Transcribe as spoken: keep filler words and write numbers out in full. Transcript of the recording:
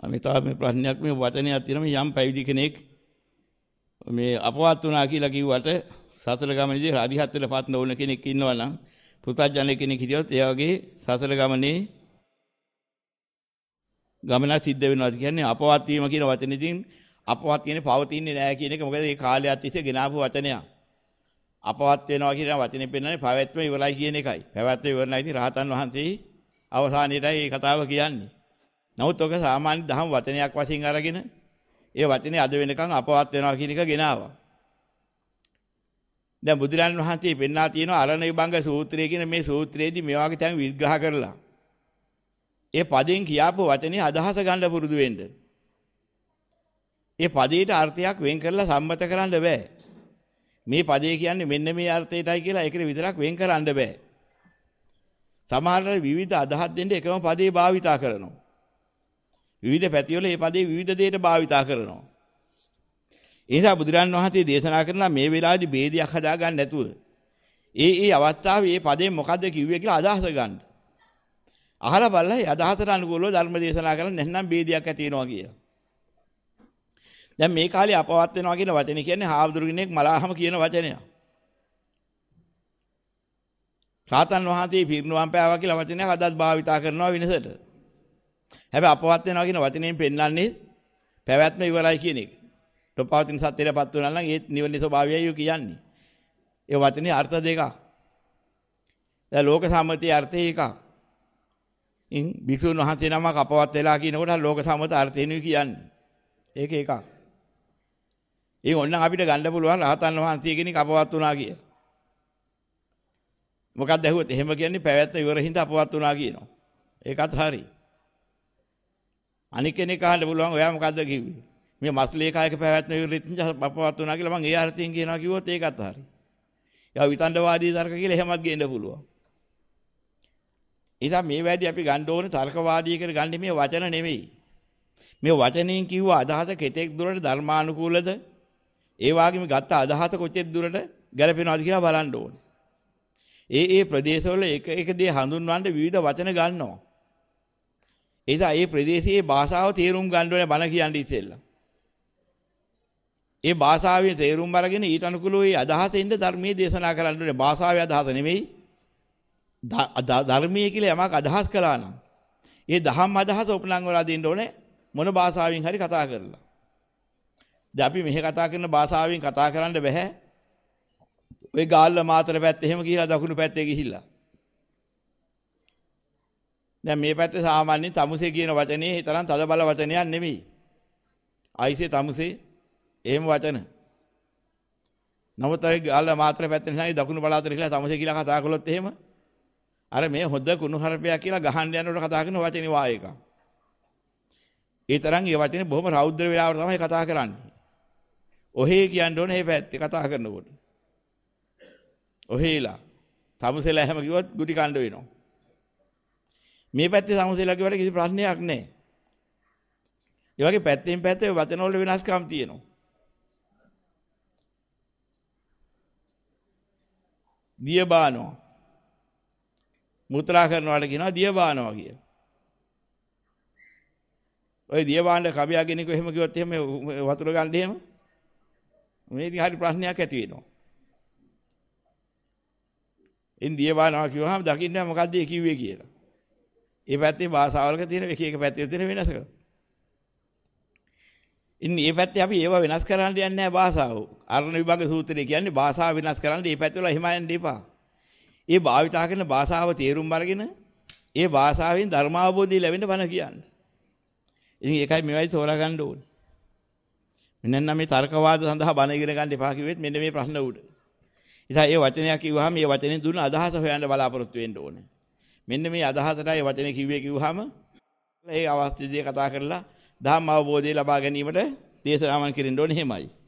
අනිත් මේ ප්‍රශ්නයක් මේ වචනයක් තියෙනවා යම් පැවිදි කෙනෙක් මේ අපවත් වුණා කියලා කිව්වට සතර ගමනේදී අරිහත් වෙලපත් නොවන කෙනෙක් ඉන්නවා නම් පුතත්ජන කෙනෙක් හිටියොත් ඒ වගේ සතර ගමනේ ගමන සිද්ධ වෙනවාද කියන්නේ අපවත් වීම කියන වචනේදී අපවත් කියන්නේ පවතින්නේ නැහැ කියන එක මොකද ඒ කාලයක් තිස්සේ ගෙනාවු වචනයක්. අපවත් වෙනවා කියන වචනේ පෙන්නන්නේ පැවැත්ම ඉවරයි කියන එකයි. පැවැත්ම ඉවර නැහැ ඉතින් රහතන් වහන්සේ අවසානයේදී මේ කතාව කියන්නේ. නමුත් ඔක සාමාන්‍ය දහම් වචනයක් වශයෙන් අරගෙන ඒ වචනේ අද වෙනකන් අපවත් වෙනවා කියන එක ගෙනාවා. දැන් බුදුරන් වහන්සේ පෙන්වා තියෙනවා අරණ විභංග සූත්‍රය කියන මේ සූත්‍රයේදී මේ වගේ තැන් විග්‍රහ කරලා ඒ පදයෙන් කියාපු වචනේ අදහස ගන්න පුරුදු වෙන්න. ඒ පදයට අර්ථයක් වෙන් කරලා සම්මත කරන්න බෑ. මේ පදේ කියන්නේ මෙන්න මේ අර්ථයටයි කියලා ඒකට විතරක් වෙන් කරන්න බෑ. සමහර විවිධ අදහස් දෙන්න එකම පදේ භාවිතා කරනවා. විවිධ පැතිවල මේ පදේ විවිධ දෙයට භාවිතා කරනවා. ඒ නිසා බුදුරන් වහන්සේ දේශනා කරනවා මේ වෙලාවේදී ભેදයක් හදා ගන්න නැතුව ඒ ඒ අවස්ථාවේ මේ පදේ මොකද්ද කිව්වේ කියලා අදහස ගන්න. අහලා බලලා ඒ අදහසට අනුකූලව ධර්ම දේශනා කරලා නැත්නම් ભેදයක් ඇති වෙනවා කියලා. දැන් මේ කාලේ අපවත් වෙනවා කියන වචනේ කියන්නේ හාමුදුරු කෙනෙක් මලාහම කියන වචනයක්. රාතන් වහන්සේ පිරිනුවම් පෑවා කියලා වචනයක් අදත් භාවිතා කරනවා විනසට. හැබැයි අපවත් වෙනවා කියන වචනයෙන් පෙන්වන්නේ පැවැත්ම ඉවරයි කියන එක. තොපවතින සත්‍යයටපත් වෙනවා නම් ඒ නිවන ස්වභාවයයි කියන්නේ. ඒ වචනේ අර්ථ දෙකක්. දැන් ලෝක සම්මතියේ අර්ථය එකක්. ඉන් භික්ෂුන් වහන්සේ නමක් අපවත් වෙලා කියනකොට ලෝක සම්මත අර්ථයනේ කියන්නේ. ඒක එකක්. ඒ ඕනනම් අපිට ගන්න පුළුවන් රහතන් වහන්සේ කෙනෙක් අපවත් වුණා කියලා. මොකක්ද ඇහුවොත් එහෙම කියන්නේ පැවැත්ම ඉවර හින්දා අපවත් වුණා කියනවා. ඒකත් හරි. අනික කෙනෙක් අහන්න පුළුවන් ඔයා මොකද්ද කිව්වේ? මේ මස්ලේ කායක පැවැත්ම ඉවර හින්දා අපවත් වුණා කියලා මම ඒ අර්ථයෙන් කියනවා කිව්වොත් ඒකත් හරි. යා විතණ්ඩවාදී තර්ක කියලා එහෙමත් ගේන්න පුළුවන්. ඉතින් මේ වැඩි අපි ගන්න ඕනේ තර්කවාදී කියලා ගන්න මේ වචන නෙමෙයි. මේ වචනයෙන් කිව්ව අදහස කෙතෙක් දුරට ධර්මානුකූලද? ඒ වගේම ගත්ත අදහස කොච්චර දුරට ගැලපෙනවද කියලා බලන්න ඕනේ. ඒ ඒ ප්‍රදේශවල එක එක දේ හඳුන්වන්න විවිධ වචන ගන්නවා. ඒ නිසා ඒ ප්‍රදේශයේ භාෂාව තේරුම් ගන්න ඕනේ බණ කියන්නේ ඉතින්ලා. ඒ භාෂාවේ තේරුම් අරගෙන ඊට අනුකූලව ඒ අදහසින්ද ධර්මයේ දේශනා කරන්න ඕනේ. භාෂාවේ අදහස නෙමෙයි. ධර්මයේ කියලා යමක් අදහස් කළා නම් ඒ දහම් අදහස උපලංග වලා දෙන්න ඕනේ. මොන භාෂාවෙන් හරි කතා කරලා. දැන් අපි මෙහෙ කතා කරන භාෂාවෙන් කතා කරන්න බෑ. ඔය ගාල්ල මාතර පැත්ත එහෙම ගිහිලා දකුණු පැත්තේ ගිහිල්ලා. දැන් මේ පැත්තේ සාමාන්‍යයෙන් තමුසේ කියන වචනේ ඒ තරම් තද බල වචනයක් නෙමෙයි. ආයිසේ තමුසේ එහෙම වචන. නමුත් අය ගාල්ල මාතර පැත්තේ නැයි දකුණු බලාතර කියලා තමුසේ කියලා කතා කළොත් එහෙම අර මේ හොද්ද කුණු හරපයක් කියලා ගහන්න යනකොට කතා කරන වචනේ වා එක. ඒ තරම් ඒ වචනේ බොහොම රෞද්‍ර වෙලාවට තමයි කතා කරන්නේ. ඔහේ කියන්න ඕනේ මේ පැත්තේ කතා කරනකොට. ඔහේලා. තමුසෙලා හැම කිව්වත් ගුටි කණ්ඩ වෙනවා. මේ පැත්තේ තමුසෙලා කිව්වට කිසි ප්‍රශ්නයක් නැහැ. ඒ වගේ පැත්තෙන් පැත්තේ වචන වල වෙනස්කම් තියෙනවා. දිය බානවා. මුත්‍රා කරනවාට කියනවා දිය බානවා කියලා. ඔය දිය බාන්න කබියා කෙනෙක් එහෙම කිව්වොත් එහෙම වතුර ගන්න එහෙම මේ ඉතින් හරි ප්‍රශ්නයක් ඇති වෙනවා. ඉන් දිය බානවා කිව්වහම දකින්නේ මොකද්ද ඒ කිව්වේ කියලා. ඒ පැත්තේ භාෂාවලක තියෙන එක එක පැත්තේ තියෙන වෙනසක. ඉන් මේ පැත්තේ අපි ඒව වෙනස් කරන්න යන්නේ නැහැ භාෂාව. අරණ විභාග සූත්‍රය කියන්නේ භාෂාව වෙනස් කරන්න මේ පැත්තවල එහෙම යන්න එපා. ඒ භාවිතා කරන භාෂාව තේරුම් අරගෙන ඒ භාෂාවෙන් ධර්මාවබෝධය ලැබෙන්න බණ කියන්නේ. ඉතින් ඒකයි මේවයි තෝරා ගන්න ඕනේ. මෙන්න නම් මේ තර්කවාද සඳහා බණ ඉගෙන ගන්න එපා කිව්වෙත් මෙන්න මේ ප්‍රශ්න උඩ. ඉතින් ඒ වචනයක් කිව්වහම මේ වචනේ දුන්න අදහස හොයන්න බලාපොරොත්තු වෙන්න ඕනේ. මෙන්න මේ අදහසටයි ඒ වචනේ කිව්වේ කිව්වහම ඒ අවස්ථාවේදී කතා කරලා ධම්ම අවබෝධය ලබා ගැනීමට දේශනාවන් කිරින්න ඕනේ එහෙමයි.